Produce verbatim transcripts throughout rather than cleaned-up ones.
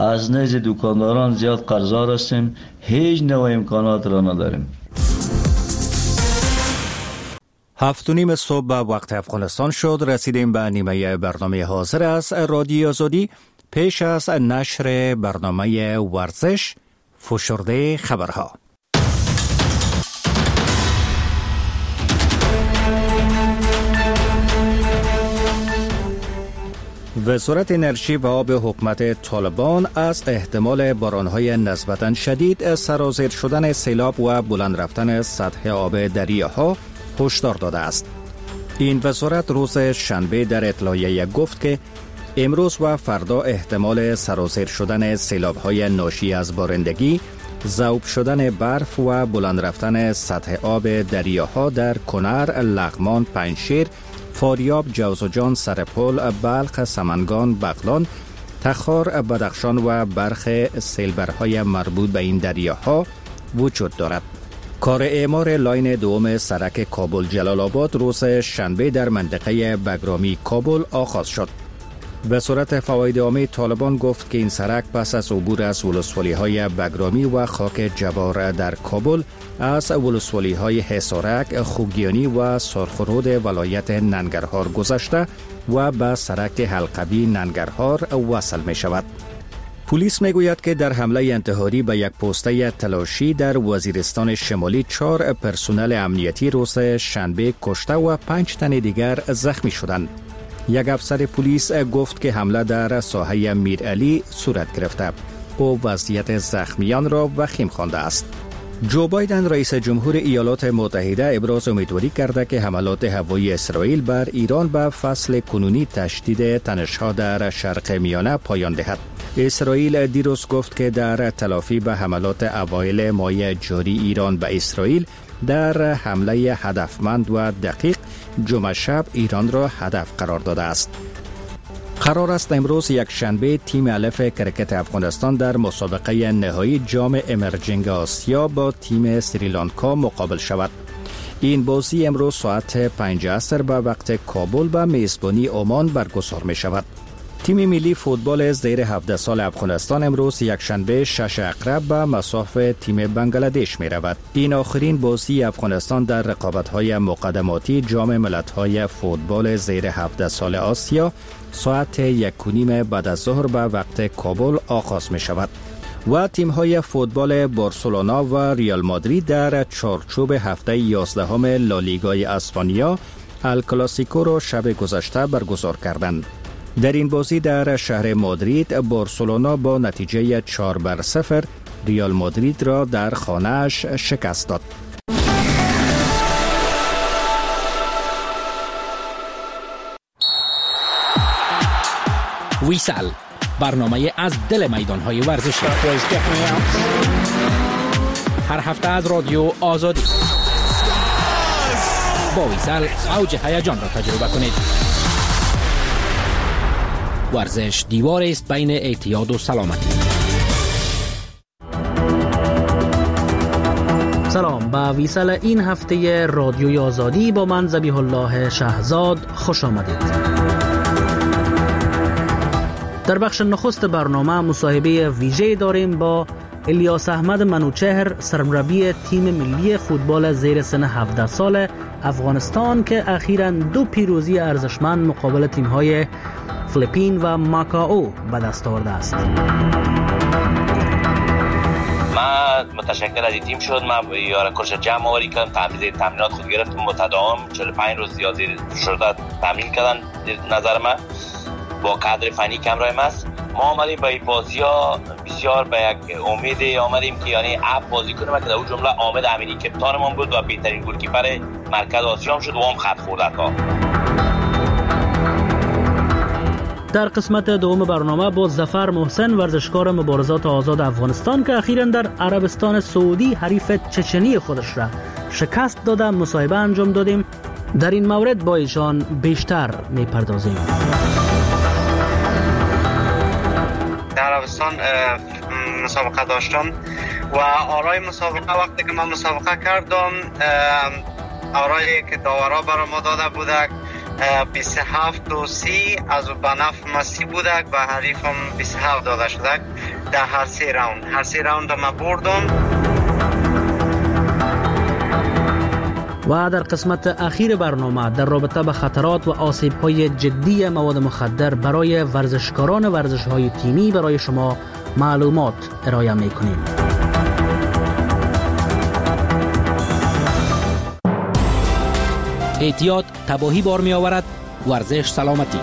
از نزد دکانداران زیاد قرضدار هستیم، هیچ نوع امکانات را نداریم. هفت و نیم صبح به وقت افغانستان شد. رسیدیم به نیمه برنامه حاضر از رادیو آزادی. پیش از نشر برنامه ورزش، فشرده خبرها. وزارت انرژی و آب حکومت طالبان از احتمال بارانهای نسبتاً شدید، سرازیر شدن سیلاب و بلند رفتن سطح آب دریاها هشدار داده است. این وزارت روز شنبه در اطلاعیه گفت که امروز و فردا احتمال سرازیر شدن سیلاب‌های ناشی از بارندگی، ذوب شدن برف و بلند رفتن سطح آب دریاها در کنر، لغمان، پنجشیر، فاریاب، جوزجان، سرپل، بلخ، سمنگان، بغلان، تخار، بدخشان و برخی سیلبرهای مربوط به این دریاها وجود دارد. کار اعمار لاین دوم سرک کابل جلال آباد روز شنبه در منطقه بگرامی کابل آغاز شد. وزارت فواید عامه طالبان گفت که این سرک پس از عبور از ولسوالی‌های بگرامی و خاک جبار در کابل، از ولسوالی‌های حصارک، خوگیانی و سرخرود ولایت ننگرهار گذشته و به سرک حلقوی ننگرهار وصل می شود. پلیس می گوید که در حمله انتحاری به یک پوسته تلاشی در وزیرستان شمالی چهار پرسنل امنیتی روز شنبه کشته و پنج تن دیگر زخمی شدند. یک افسر پلیس گفت که حمله در ساحه میرعلی صورت گرفته. او وضعیت زخمیان را وخیم خوانده است. جو بایدن رئیس جمهور ایالات متحده ابراز امیدواری کرده که حملات هوایی اسرائیل بر ایران به فصل کنونی تشدید تنش‌ها در شرق میانه پایان دهد. اسرائیل دیروز گفت که در تلافی به حملات اوایل ماه جاری ایران به اسرائیل در حمله هدفمند و دقیق جمعه شب ایران را هدف قرار داده است. قرار است امروز یک شنبه تیم الف کرکت افغانستان در مسابقه نهایی جام امرجنگ آسیا با تیم سریلانکا مقابل شود. این بازی امروز ساعت پنج عصر به وقت کابل به میزبانی عمان برگزار می شود. تیم ملی فوتبال زیر هفده سال افغانستان امروز یک شنبه شش عقرب به مصاف تیم بنگلادش می رود. این آخرین بازی افغانستان در رقابت‌های مقدماتی جام ملت‌های فوتبال زیر هفده سال آسیا ساعت یک و نیم بعد از ظهر به وقت کابل آغاز می شود. و تیم‌های فوتبال بارسلونا و ریال مادرید در چارچوب هفته یازدهم لالیگای اسپانیا الکلاسیکو را شب گذشته برگزار کردند. در این بازی در شهر مادرید بارسلونا با نتیجه چهار بر صفر ریال مادرید را در خانه‌اش شکست داد. ویسل، برنامه از دل میدان‌های ورزشی، هر هفته از رادیو آزادی. با ویسل اوج هیجان را تجربه کنید. ورزش دیوار است بین اعتیاد و سلامتی. سلام، به ویسل این هفته رادیوی آزادی با من ذبیح الله شهزاد خوش آمدید. در بخش نخست برنامه مصاحبه ویژه داریم با الیاس احمد منوچهر، سرمربی تیم ملی فوتبال زیر سن هفده سال افغانستان که اخیراً دو پیروزی ارزشمند مقابل تیم‌های فیلیپین و ماکائو به دست آورده است. من متشکر از این تیم شد. من یار کورس جمع آوری کردم، تمرین تمرینات خود گرفتم متداوم، چهل و پنج روز زیادی شده تمرین کردن. نظر من با کادر فنی کم رایم است. ما آمدیم با این بازی ها بسیار به یک امید آمدیم که یعنی اپ بازی کنیم که در اون جمله حامد امینی کپتانمان بود و بهترین گلکیپر مرکز آسیا شد و هم خط خورد تا. در قسمت دوم برنامه با ظفر محسن، ورزشکار مبارزات آزاد افغانستان که اخیراً در عربستان سعودی حریف چچنی خودش را شکست داده مصاحبه انجام دادیم. در این مورد با ایشان بیشتر میپردازیم. در عربستان مسابقه داشتم و آرای مسابقه وقتی که من مسابقه کردم، آرایی که داورا برای ما داده بودک بیست و هفت و سی از بنف مسی بودک و حریفم بیست و هفت داده شدک در هر سه راوند. هر سه راوند ما بردم. و در قسمت اخیر برنامه در رابطه به خطرات و آسیب‌های جدی مواد مخدر برای ورزشکاران ورزش‌های تیمی برای شما معلومات ارائه می‌کنیم. احتیاط تباهی بار می آورد. ورزش سلامتی.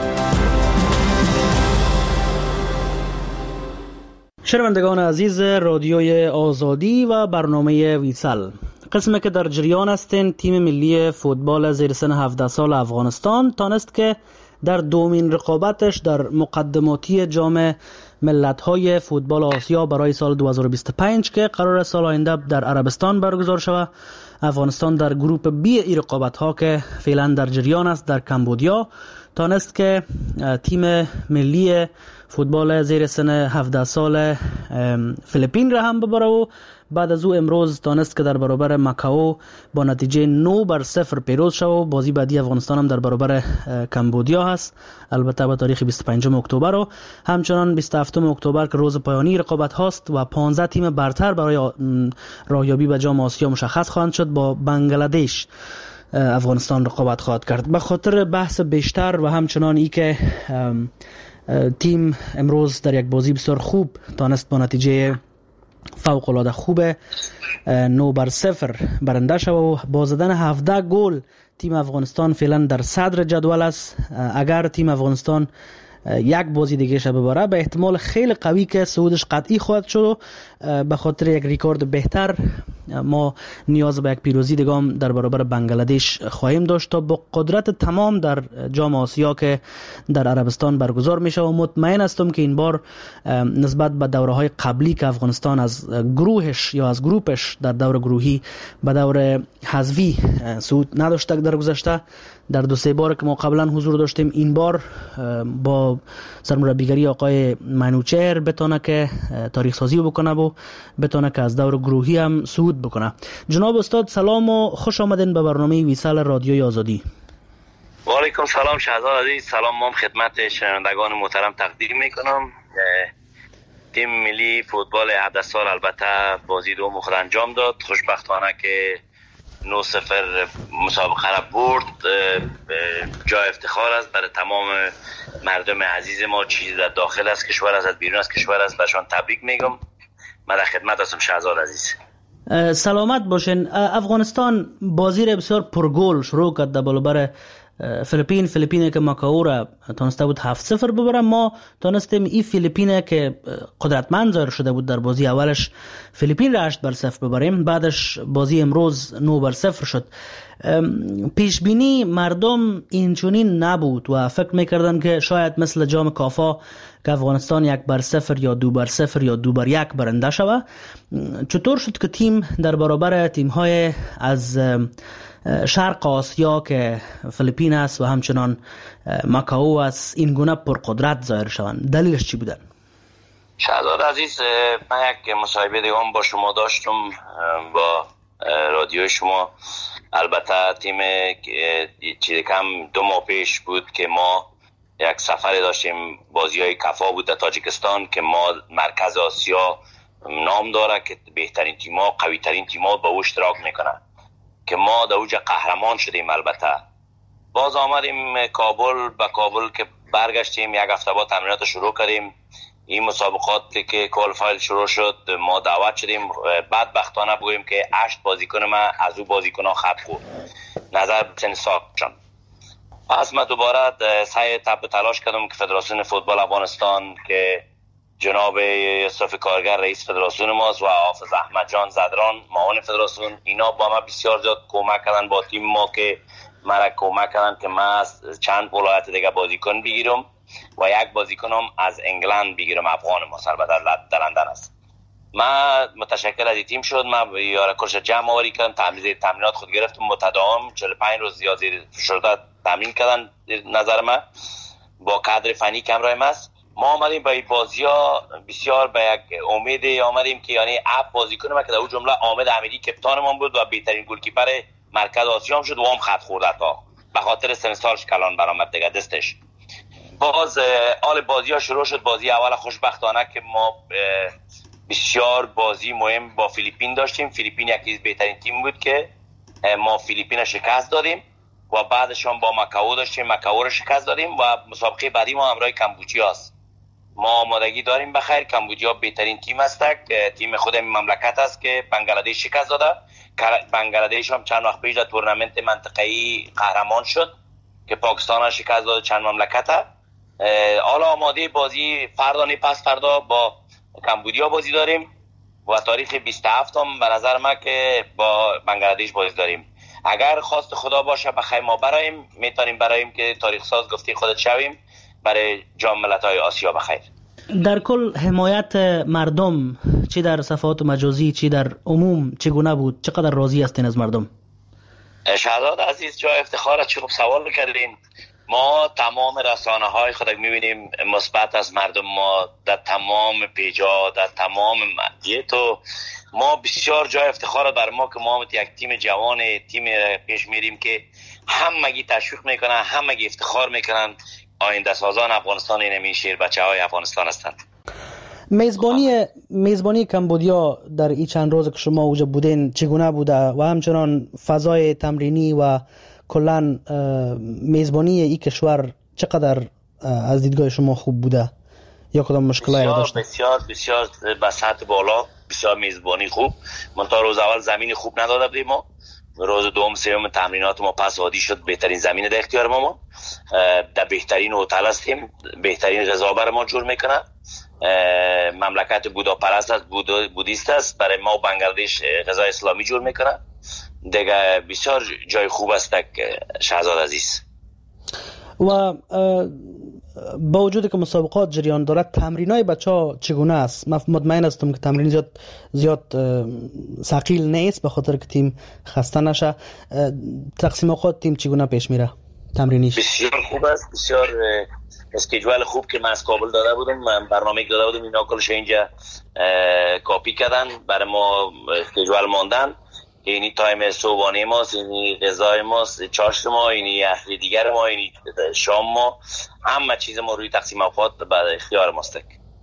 شنوندگان عزیز رادیوی آزادی و برنامه ویسل، قسمی که در جریان هستین، تیم ملی فوتبال زیر سن هفده سال افغانستان تانست که در دومین رقابتش در مقدماتی جام ملت‌های فوتبال آسیا برای سال دو هزار و بیست و پنج که قرار سال آینده در عربستان برگزار شود، افغانستان در گروپ بی ای رقابت‌ها که فعلا در جریان است در کمبودیا تانست که تیم ملی فوتبال زیر سن هفده سال فیلیپین را هم ببره و بعد از او امروز تانست که در برابر مکائو با نتیجه نه بر صفر پیروز شد و بازی بعدی افغانستان هم در برابر کمبودیا هست، البته به تاریخ بیست و پنجم اکتبر و همچنان بیست و هفتم اکتبر که روز پایانی رقابت هاست و پانزده تیم برتر برای راهیابی به جام آسیا مشخص خواهند شد. با بنگلادش افغانستان رقابت خواهد کرد. به خاطر بحث بیشتر و همچنان ای که تیم امروز در یک بازی بسیار خوب تانست با نتیجه فوق العاده خوب نه بر صفر برنده شد و با زدن هفده گل تیم افغانستان فعلا در صدر جدول است. اگر تیم افغانستان یک بازی دیگه شب ببره به احتمال خیلی قوی که صعودش قطعی خواهد شد. به خاطر یک ریکورد بهتر ما نیاز به یک پیروزی دیگه در برابر بنگلادش خواهیم داشت تا با قدرت تمام در جام آسیا که در عربستان برگزار میشه و مطمئن هستم که این بار نسبت به دوره‌های قبلی که افغانستان از گروهش یا از گروپش در دور گروهی به دور حذفی صعود نداشته در گذشته، در دو سه بار که ما قبلا حضور داشتیم، این بار با سرمربیگری آقای منوچهر بتونه که تاریخ سازی بکنه و بتونه که از دور گروهی هم صعود بکنه. جناب استاد سلام و خوش آمدین به برنامه ویسل رادیوی آزادی. و علیکم سلام شهزاد عزیز، سلام مام خدمت شنوندگان محترم تقدیم میکنم. تیم ملی فوتبال هفده سال البته بازی دوم خود انجام داد، خوشبختانه که نه صفر مسابقه را برد. جای افتخار است برای تمام مردم عزیز ما، چیزی در داخل است کشور است، از بیرون از کشور است، برشان تبریک میگم. من در خدمت هستم شهزاد عزیز. سلامت باشین. افغانستان بازی را بسیار پرگل شروع کرد در برابر فیلیپین. فیلیپینه که مکائو را تونسته بود هفت صفر ببره، ما تونستیم این فیلیپینه که قدرتمند ظاهر شده بود در بازی اولش فیلیپین را هشت بر صفر ببریم، بعدش بازی امروز نه بر صفر شد. پیش بینی مردم اینچنین نبود و فکر میکردن که شاید مثل جام کافا که افغانستان یک بر صفر یا دو بر صفر یا دو بر یک برنده شود. چطور شد که تیم در برابر تیم های از شرق آسیا که فیلیپین است و همچنان مکائو است این گونه پرقدرت ظاهر شوند؟ دلیلش چی بودن؟ شهزاد عزیز، من یک مصاحبه دیگه با شما داشتم با رادیو شما. البته تیم چیز کم دو ماه پیش بود که ما یک سفر داشتیم، بازی های کفا بود در تاجیکستان که ما مرکز آسیا نام داره که بهترین تیم‌ها قوی ترین تیم‌ها با او اشتراک میکنن که ما در اوج قهرمان شدیم. البته باز آمدیم کابل، به کابل که برگشتیم یک هفته بعد تمرینات شروع کردیم. این مسابقات که کوالیفایر شروع شد ما دعوت شدیم. بدبختانه بگوییم که هشت بازیکن ما از او بازیکن‌ها خط خورد، نظر بسن ساختشان. پس من دوباره سعی تب تلاش کردم که فدراسیون فوتبال افغانستان که جناب یوسف کارگر رئیس فدراسیون ماست و حافظ احمد جان زدران معاون فدراسیون، اینا با ما بسیار زیاد کمک کردن با تیم ما که مرا کمک کردن که من از چند ولایت دیگه بازیکن بگیرم و یک بازیکنم از انگلند بگیرم، افغان ما البته در لندن است. من متشکر از این تیم شد. من یاره کورس جمع آوری کردم، تمرین تمرینات خود گرفتم متداوم، چهل و پنج روز زیاد زیر فشرده تمرین کردن. نظر من با کادر فنی که همراه ما است، ما آمدیم به این بازی ها بسیار به یک امید آمدیم که یعنی اپ بازی کنیم که در اون جمله حامد امیری کپتان ما بود و بهترین گلکیپر مرکز آسیا هم شد و هم خط خورده تا به خاطر سن سالش کلان برآمد دیگه دستش. باز آل بازی ها شروع شد. بازی اول خوشبختانه که ما بسیار بازی مهم با فیلیپین داشتیم. فیلیپین یکی از بهترین تیم بود که ما فیلیپین شکست دادیم و بعدش هم با مکائو داشتیم، مکائو رو شکست دادیم و مسابقه بعدی ما همراه کمبودیا است. ما آمادگی داریم بخیر. کمبودیا بهترین تیم است، تیم خود مملکت است که بنگلادش شکست داده. بنگلادش هم چند وقت پیش در تورنمنت منطقه‌ای قهرمان شد که پاکستان را شکست داد، چند مملکت. حالا آماده بازی فردا نه پس فردا با کمبودیا بازی داریم و تاریخ بیست و هفت هم به نظر من که با بنگلادش بازی داریم. اگر خواست خدا باشه بخیر ما برایم میتونیم برایم که تاریخ ساز گفتی خودت شویم برای جام ملت‌های آسیا بخیر. در کل حمایت مردم چی در صفحات مجازی چی در عموم چگونه بود؟ چقدر راضی هستین از مردم؟ شهزاد عزیز جای افتخار است. خوب سوال کردین. ما تمام رسانه های خود میبینیم مثبت از مردم، ما در تمام پیجا در تمام مدیت و ما بسیار جای افتخار بر ما که ما یک تیم جوان تیم پیش میریم که همگی تشویق میکنن، همگی افتخار میکنن. آینده سازان افغانستان این همین شیر بچه های افغانستان هستند. میزبانی میزبانی کمبودیا در این چند روز که شما اوجا بودین چگونه بوده و همچنان فضای تمرینی و کلان میزبانی این کشور چقدر از دیدگاه شما خوب بوده یا کدام مشکلاتی داشته؟ بسیار بسیار به سطح بالا، بسیار میزبانی خوب. من تا روز اول زمین خوب نداده بودیم، ما روز دوم سوم تمرینات ما پس عادی شد بهترین زمین در اختیار ما ما در بهترین هتل هستیم، بهترین غذا برای ما جور میکنه. مملکت بوداپرست است، بود بودیست است، برای ما بنگلادش غذا اسلامی جور میکنه دیگه. بسیار جای خوب است شهزاد عزیز. و با وجود که مسابقات جریان دارد تمرینای بچه‌ها چگونه است؟ من مطمئن هستم که تمرین زیاد زیاد ثقیل نیست به خاطر که تیم خسته نشه. تقسیم اوقات تیم چگونه پیش میره تمرینیش؟ بسیار خوب است، بسیار اسکیجول خوب که من از کابل داده بودم، من برنامه داده بودم، اینا کلش اینجا کاپی کردن برای ما اسکیجول ماندن. اینی تایم صبحانه ماست، اینی غذای ماست، چاشت ما، اینی اهل دیگر ما، اینی شام ما، همه چیز ما روی تقسیم اوقات بعد اختیار ماست.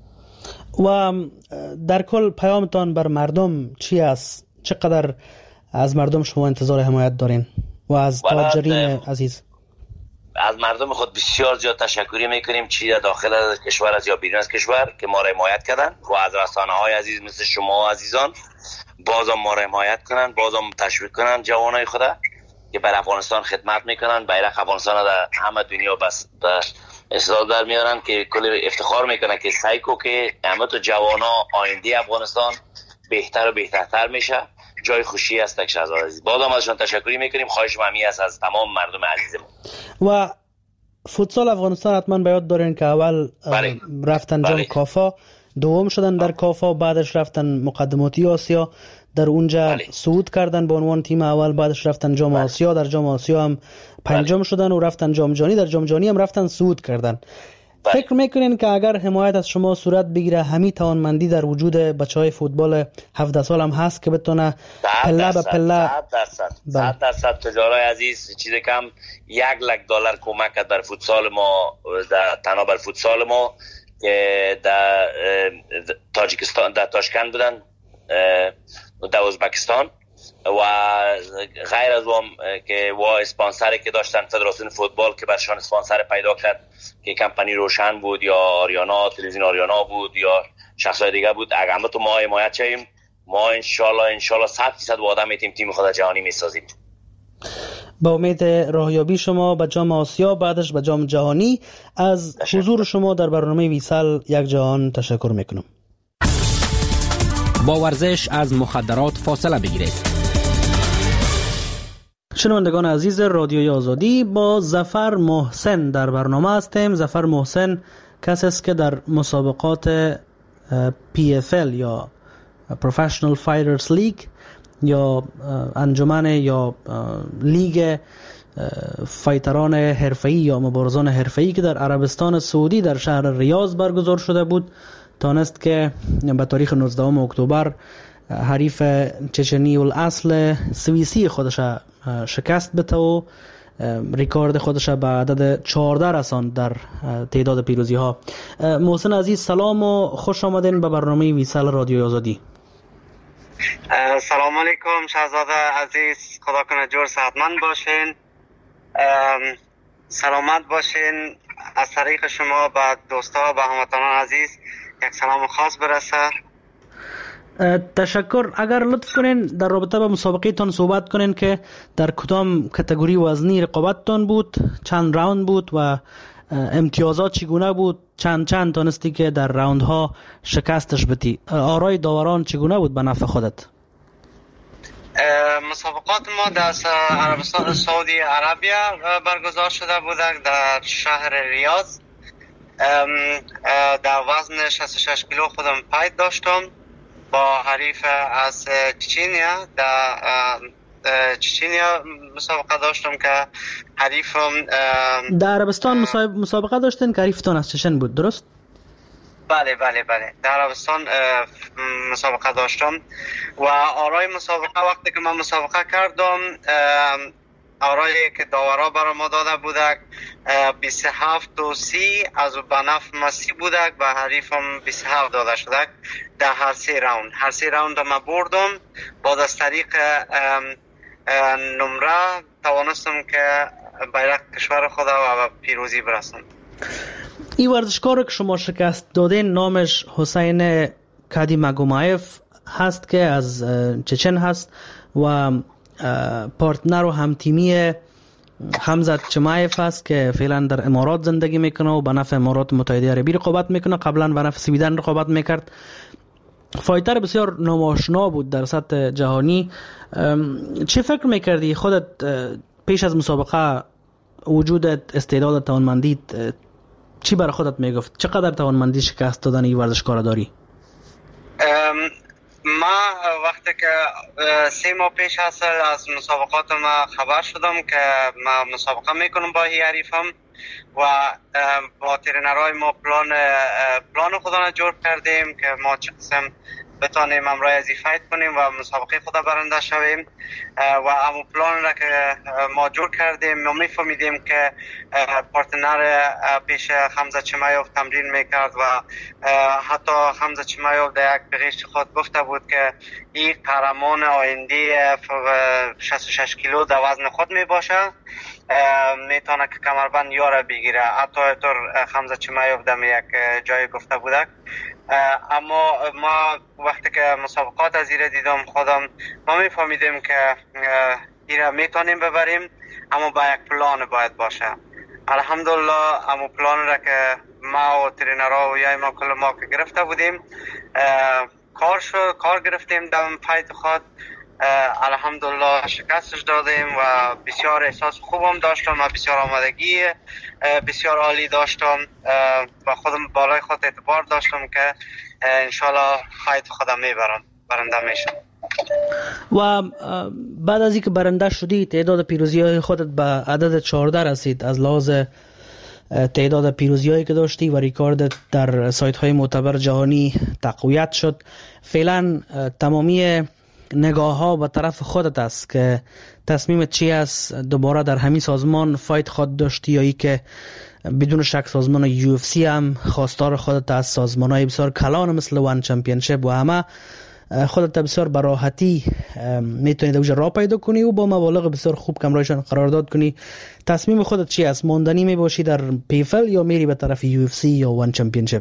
و در کل پیامتان بر مردم چی است؟ چقدر از مردم شما انتظار حمایت دارین و از تاجرین عزیز؟ از مردم خود بسیار زیاد تشکری میکنیم، چی داخل از کشور از یا بیرون از کشور که ما را حمایت کردن و از رسانه های عزیز مثل شما عزیزان بازم ما را حمایت کنن، بازم تشویق کنن جوانای خدا که بر افغانستان خدمت میکنن، بیرق افغانستان در همه دنیا بس استعداد در میارن که کل افتخار میکنن که سعی کو که همه تو جوانا آینده افغانستان بهتر و بهترتر میشه. جای خوشی است که شهزاد عزیز. بازم ازشون تشکری میکنیم. خواهش ممی است از تمام مردم عزیزمون. و فوتسال افغانستان حتما به یاد دارین که اول بله. رفتن جام کافا، دوم شدن در کافا، بعدش رفتن مقدماتی آسیا، در اونجا بله. صعود کردن به عنوان تیم اول، بعدش رفتن جام بله. آسیا، در جام آسیا هم پنجم بله. شدن و رفتن جام جهانی، در جام جهانی هم رفتن صعود کردن. بله. فکر میکنین که اگر حمایت از شما صورت بگیره همین توانمندی در وجود بچهای فوتبال هفده سال هم هست که بتونه پله به پله؟ صد درصد صد درصد تجارای عزیز چیز کم یک لک دلار کمک در فوتسال ما، در تنها بر فوتسال ما که در تاجیکستان در تاشکند بودن، در ازبکستان و غیر از اون که و اسپانسری که داشتن فدراسیون فوتبال که برشان اسپانسر پیدا کرد که کمپانی روشن بود یا آریانا تلویزیون آریانا بود یا شخصای دیگه بود. اگر همه تو ما حمایت شیم ما انشالله انشالله صد درصد وعده میتیم تیم خود جهانی میسازیم. با امید راهیابی شما به جام آسیا بعدش به جام جهانی. از حضور شما در برنامه ویسال یک جهان تشکر میکنم. با ورزش از مخدرات فاصله بگیرید. شنوندگان عزیز رادیوی آزادی، با ظفر محسن در برنامه هستیم. ظفر محسن کسی است که در مسابقات پی اف ال یا Professional Fighters League یا انجمن یا لیگ فایتران حرفه‌ای یا مبارزان حرفه‌ای که در عربستان سعودی در شهر ریاض برگزار شده بود تانست که به تاریخ نوزدهم اکتبر حریف چچنی الاصل سوئیسی خودش شکست بده و ریکورد خودش به عدد چهارده رساند در تعداد پیروزی ها. محسن عزیز سلام و خوش آمدین به برنامه ویسال رادیو آزادی. سلام علیکم شهزاده عزیز، خدا کنه جور صحتمند باشین، سلامت باشین. از طریق شما به دوستا و هموطنان عزیز یک سلام خاص برسه. تشکر. اگر لطف کنین در رابطه با مسابقه تان صحبت کنین که در کدام کتگوری وزنی رقابت تان بود، چند راوند بود و امتیازات چگونه بود، چند چند تانستی که در راوند ها شکستش بدی، آرای داوران چگونه بود به نفع خودت؟ مسابقات ما در عربستان سعودی عربیه برگزار شده بود در شهر ریاض. در وزن شصت و شش کیلو خودم فایت داشتم با حریف از چچنیا. در چچنیا مسابقه داشتم که حریفم در عربستان مسابقه داشتن که حریفتان از چچن بود، درست؟ بله بله بله در عربستان مسابقه داشتم و آرای مسابقه وقتی که من مسابقه کردم آرایی که داورا برای ما داده بودک بیست و هفت و سی از بنف مسی بودک و حریفم بیست و هفت داده شدک در هر سه راوند. هر سه راوند ما بردم. بعد از طریق نمره توانستم که بیرق کشور خدا و پیروزی برسم. این ورزشکار که شما شکست دادین نامش حسین کادی مگومایف هست که از چچن هست و پارتنر و همتیمی حمزت چمایف هست که فعلا در امارات زندگی میکنه و به نفع امارات متحده عربی رقابت میکنه. قبلا به نفع سویدن رقابت میکرد. فایتر بسیار ناماشنا بود در سطح جهانی. چه فکر میکردی خودت پیش از مسابقه وجودت استعداد توانمندی چی برای خودت میگفت؟ چقدر توانمندی شکست دادن این ورزشکار داری؟ ما وقتی که سه ماه پیش اصل از مسابقات ما خبر شدم که ما مسابقه میکنم با حریفم و با ترینرهای ما پلان پلان خودمون جور کردیم که ما چه قسم بتانیم امروز ازی فایت کنیم و مسابقه خدا برنده شویم و همون پلان را که ما جور کردیم ما میفهمیدیم که پارتنر پیش حمزه چمایوف تمرین میکرد و حتی حمزه چمایوف در یک بغیش خود گفته بود که این قهرمان آینده شصت و شش کیلو در وزن خود میباشه، میتونه که کمربند یاره بگیره. حتی طور حمزه چمایوف در یک جای گفته بودک. اما ما وقتی که مسابقات از ایره دیدم خودم ما میفهمیدیم که ایره میتونیم ببریم، اما با یک پلان باید باشه. الحمدلله امو پلان را که ما و ترینرها و یای ما کل ما که گرفته بودیم کار شد، کار گرفتیم در فایت خود. الحمدلله شکستش دادیم و بسیار احساس خوبم داشتم و بسیار آمادگی بسیار عالی داشتم و خودم بالای خود اعتبار داشتم که انشالله فایت خودم میبرم، برنده میشم. و بعد از اینکه برنده شدی تعداد پیروزی های خودت به عدد چهارده رسید. از لحاظ تعداد پیروزی هایی که داشتی و ریکاردت در سایت های معتبر جهانی تقویت شد. فعلا تمامی نگاه ها به طرف خودت است که تصمیمت چی است؟ دوباره در همین سازمان فایت خود داشتی یا ای که بدون شک سازمان یو اف سی هم خواستار خودت از سازمان های بسیار کلان مثل وان چمپیونشیپ و همه خودت بسیار براحتی میتونی در اونجا راه پیدا کنی و با مبالغ بسیار خوب کمرایشان قرارداد کنی. تصمیم خودت چی است؟ ماندنی میباشی در پیفل یا میری به طرف یو اف سی یا وان چمپیونشیپ؟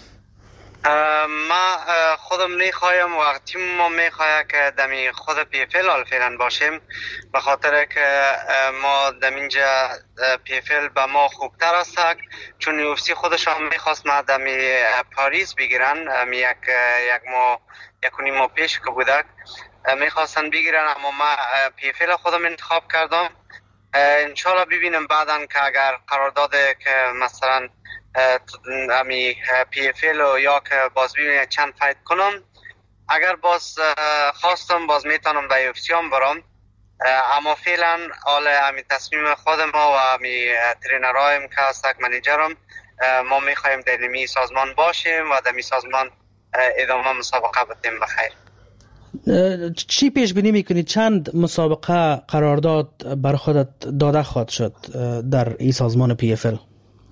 ما خودم میخوایم و تیم ما میخواه که دمی خود پی اف ال فعلا باشیم، به خاطر که ما دمینجا پی اف ال به ما خوبتر است، چون یو اف سی خودش هم میخواست ما دمی پاریس بگیرن. یک یک ما یکونی ما پیش که بودک میخواستن بگیرن، اما ما پی اف ال خودم انتخاب کردم. انشالله ببینم بعدن که اگر قرارداد که مثلا امی پی اف ال یا که باز ببینم چند فایت کنم، اگر باز خواستم باز میتونم به یو اف سی هم برم. اما فعلا حال امی تصمیم خود ما و امی ترینرایم که هستک منیجرم ما میخوایم در نمی سازمان باشیم و در می سازمان ادامه مسابقه بدیم بخیر. چی پیش بینی میکنی چند مسابقه قرارداد بر خودت داده خواهد شد در این سازمان پی اف ال؟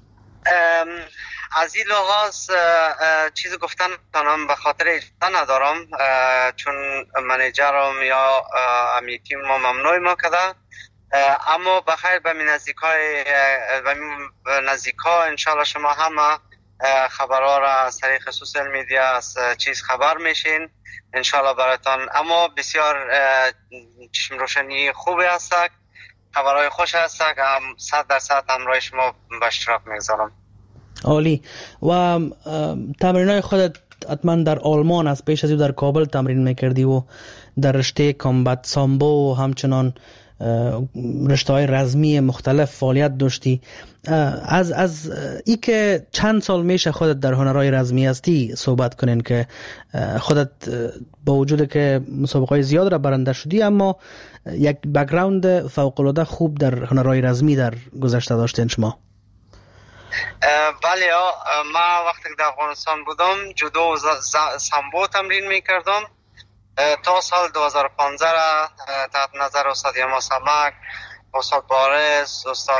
از این لحاظ چیز گفتن تانم به خاطر اجازه ندارم، چون منیجرم یا امی تیم ما ممنوع ما کده، اما بخیر به نزدیکای به نزدیکا انشالله شما همه خبرها را از طریق سوشال میدیا از چیز خبر میشین انشالله براتان. اما بسیار چشم روشنی خوبی هست، خبرهای خوش هست، هم صد درصد همراه شما به اشتراک میگذارم. عالی. و تمرینای خودت حتما در آلمان از پیش از او در کابل تمرین میکردی و در رشته کامبت سامبو و همچنان رشته های رزمی مختلف فعالیت داشتی. از از ای که چند سال میشه خودت در هنرهای رزمی هستی صحبت کنین که خودت با وجود که مسابقات زیاد را برنده شدی اما یک بک‌گراند فوق العاده خوب در هنرهای رزمی در گذشته داشتین شما. بله، ما وقتی که در افغانستان بودم جودو و سامبو تمرین میکردم تا سال دو هزار و پانزده را تحت نظر استاد یما سمک، استاد بارس، استاد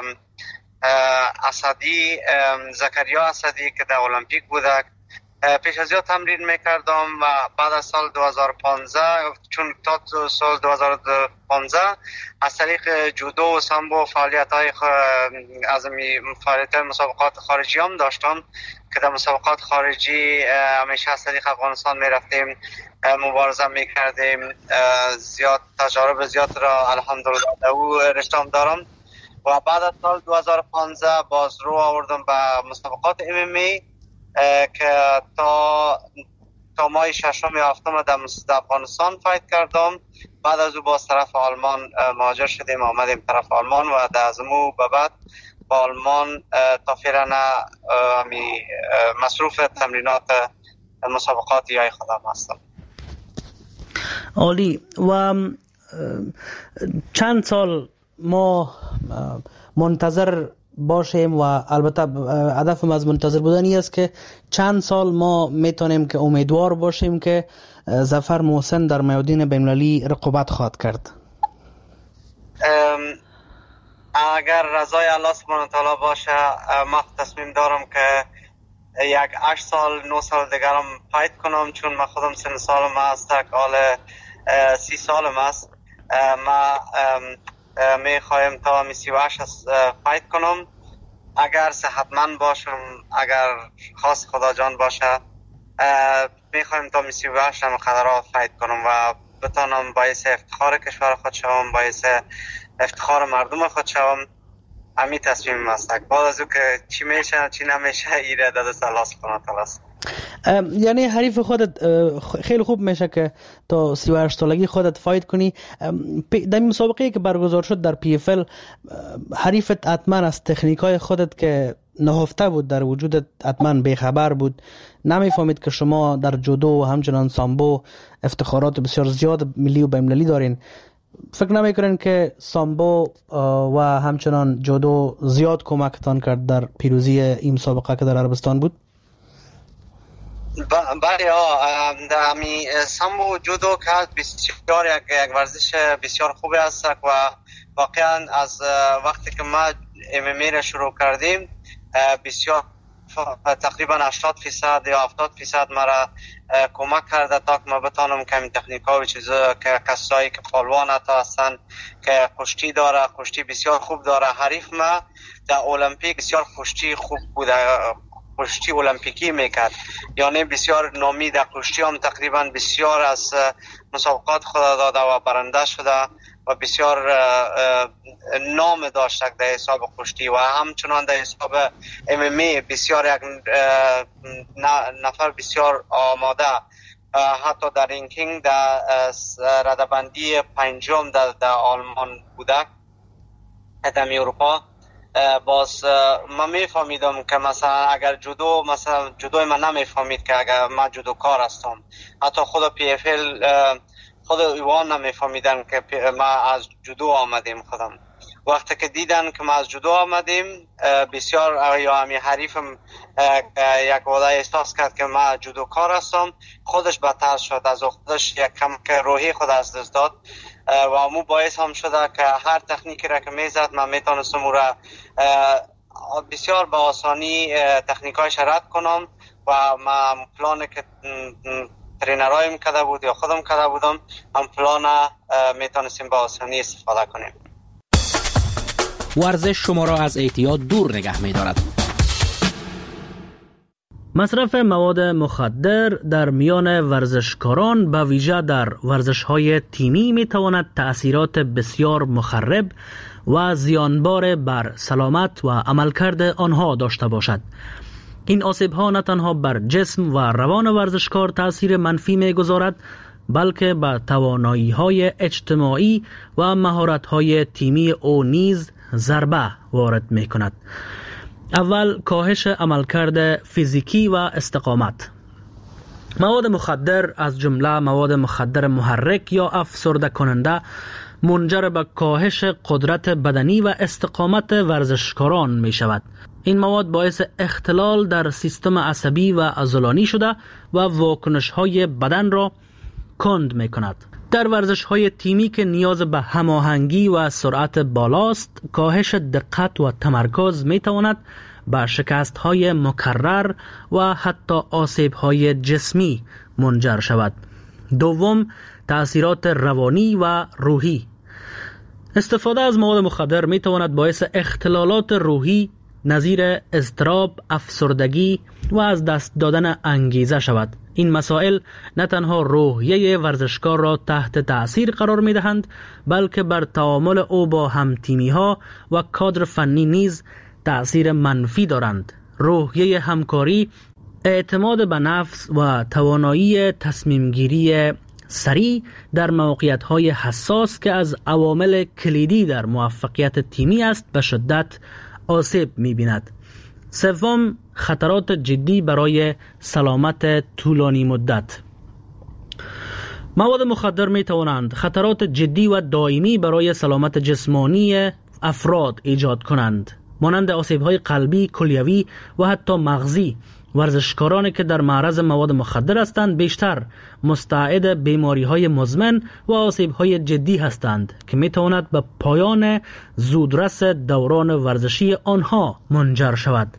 اسدی، زکریا اسدی که در المپیک بودک پیش از یا تمرین میکردم و بعد از سال دو هزار و پانزده چون تا سال دو هزار و پانزده از طریق جودو و سامبو فعالیت های خ... از فعالیت مسابقات خارجی هم داشتم که در مسابقات خارجی همیشه از طریق افغانستان میرفتیم مبارزه میکردیم. زیاد تجارب زیاد را الحمدلله در او رشتم دارم و بعد از سال دو هزار و پانزده باز رو آوردم به مسابقات ام ام ای که تا تا ماه ششم یا هفتم در افغانستان فایت کردم. بعد از او باز طرف آلمان مهاجر شدیم، آمدیم طرف آلمان و در از مو به بعد با آلمان تا فعلا مصروف تمرینات مسابقات یای خودم هستم. عالی. و چند سال ما منتظر باشیم و البته هدفم از منتظر بودنی است که چند سال ما میتونیم که امیدوار باشیم که ظفر محسن در میادین بین‌المللی رقابت خواهد کرد. اگر رضای الله سبحانه و تعالی باشه ما تصمیم دارم که یک هشت سال نه سال دیگرم فایت کنم، چون من خودم سن سالم است، حال سی سالم است. ما می خواهیم تا می سی و هشت فایت کنم اگر صحتمند باشم، اگر خواست خدا جان باشه می خواهیم تا می سی و هشت هم قدرها فایت کنم و بتانم باعث افتخار کشور خود شوم، باعث افتخار مردم خود شوم. امی تصمیم است. بعد از او که چی میشه چی نمیشه ایره داده الله سبحانه تعالی است. یعنی حریف خودت خیلی خوب میشه که تا سی و هشت سالگی خودت فایت کنی. در مسابقه که برگزار شد در پی اف ال حریفت حتما از تکنیکای خودت که نهفته بود در وجودت حتما بیخبر بود، نمیفهمید که شما در جودو و همچنان سامبو افتخارات بسیار زیاد ملی و بین‌المللی دارین. فکر نمیکنین که سامبو و همچنان جودو زیاد کمکتان کرد در پیروزی این مسابقه که در عربستان بود؟ بله، امی سامبو و جودو که بسیار یک, یک ورزش بسیار خوبی است و واقعا از وقتی که ما ام ام ای را شروع کردیم بسیار تقریبا هشتاد فیصد یا هفتاد فیصد مرا کمک کرده تا که ما بتانم که این تکنیک ها و چیزا که کسایی که پالوان تا هستن که کشتی داره، کشتی بسیار خوب داره. حریف ما در المپیک بسیار کشتی خوب بوده، کشتی المپیکی میکرد، یعنی بسیار نامی در کشتی هم تقریبا بسیار از مسابقات خود داده و برنده شده و بسیار نام داشت در حساب کشتی و همچنان در حساب ام ام ای بسیار یک نفر بسیار آماده، حتی در رینکینگ در ردبندی پنجم در, در آلمان بودک در اروپا. باز من میفهمیدم که مثلا اگر جودو مثلا جودوی من نمیفهمید که اگر من جودو کار هستم، حتی خود پی اف ال خود ایوان نمیفهمیدن که ما از جودو آمدیم خودم وقتی که دیدن که ما از جودو آمدیم بسیار یا همی حریفم یک واده احساس کرد که ما جودوکار هستم، خودش بدتر شد، از خودش یک کم که روحی خود از دست داد و امو باعث هم شده که هر تکنیکی را که میزد من میتونستم او را بسیار به آسانی تکنیکایش رد کنم و من پلان که ترینرایم کرده بود یا خودم کرده بودم هم پلان میتونستیم به آسانی استفاده کنیم. ورزش شما را از اعتیاد دور نگه می‌دارد. مصرف مواد مخدر در میان ورزشکاران به ویژه در ورزش‌های تیمی می‌تواند تأثیرات بسیار مخرب و زیانبار بر سلامت و عملکرد آنها داشته باشد. این آسیب‌ها نه تنها بر جسم و روان ورزشکار تأثیر منفی می‌گذارد، بلکه به توانایی‌های اجتماعی و مهارت‌های تیمی او نیز ضربه وارد می‌کند. اول، کاهش عملکرد فیزیکی و استقامت. مواد مخدر از جمله مواد مخدر محرک یا افسرده کننده منجر به کاهش قدرت بدنی و استقامت ورزشکاران می شود. این مواد باعث اختلال در سیستم عصبی و عضلانی شده و واکنش های بدن را کند می کند. در ورزش های تیمی که نیاز به هماهنگی و سرعت بالاست، کاهش دقت و تمرکز می تواند به شکست های مکرر و حتی آسیب های جسمی منجر شود. دوم، تأثیرات روانی و روحی. استفاده از مواد مخدر می تواند باعث اختلالات روحی نظیر اضطراب، افسردگی و از دست دادن انگیزه شود. این مسائل نه تنها روحیه ورزشکار را تحت تأثیر قرار می دهند، بلکه بر تعامل او با همتیمی ها و کادر فنی نیز تأثیر منفی دارند. روحیه همکاری، اعتماد به نفس و توانایی تصمیم گیری سریع در موقعیت های حساس که از عوامل کلیدی در موفقیت تیمی است به شدت آسیب می بیند. سوم، خطرات جدی برای سلامت طولانی مدت. مواد مخدر می توانند خطرات جدی و دائمی برای سلامت جسمانی افراد ایجاد کنند، مانند آسیب‌های قلبی، کلیوی و حتی مغزی. ورزشکارانی که در معرض مواد مخدر هستند بیشتر مستعد بیماری‌های مزمن و آسیب‌های جدی هستند که می‌تواند به پایان زودرس دوران ورزشی آنها منجر شود.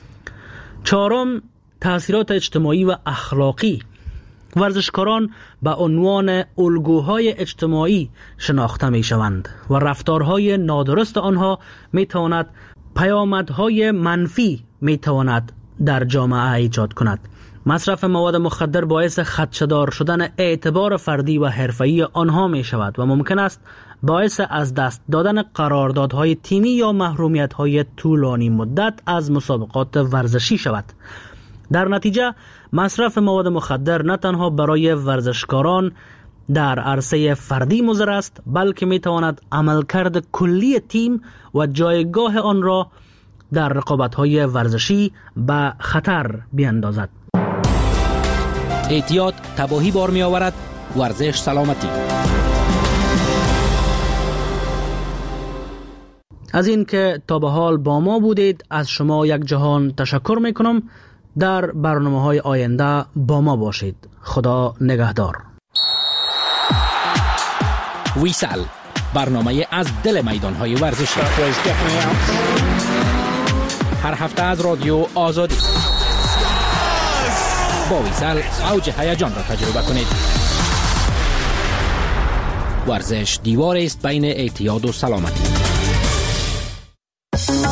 چهارم، تأثیرات اجتماعی و اخلاقی. ورزشکاران به عنوان الگوهای اجتماعی شناخته می‌شوند و رفتارهای نادرست آنها می‌تواند پیامدهای منفی می‌تواند در جامعه ایجاد کند. مصرف مواد مخدر باعث خدشه‌دار شدن اعتبار فردی و حرفه‌ای آنها می شود و ممکن است باعث از دست دادن قراردادهای تیمی یا محرومیت‌های طولانی مدت از مسابقات ورزشی شود. در نتیجه مصرف مواد مخدر نه تنها برای ورزشکاران در عرصه فردی مضر است، بلکه می تواند عملکرد کلی تیم و جایگاه آن را در رقابت‌های ورزشی به خطر بیندازد. اعتیاد تباهی بار می آورد، ورزش سلامتی. از این که تا به حال با ما بودید از شما یک جهان تشکر می کنم. در برنامه‌های آینده با ما باشید. خدا نگهدار. ویسل، برنامه از دل میدان‌های ورزشی. هر هفته از رادیو آزادی. با ویسل اوج هیجان را تجربه کنید. ورزش دیواری است بین اعتیاد و سلامتی.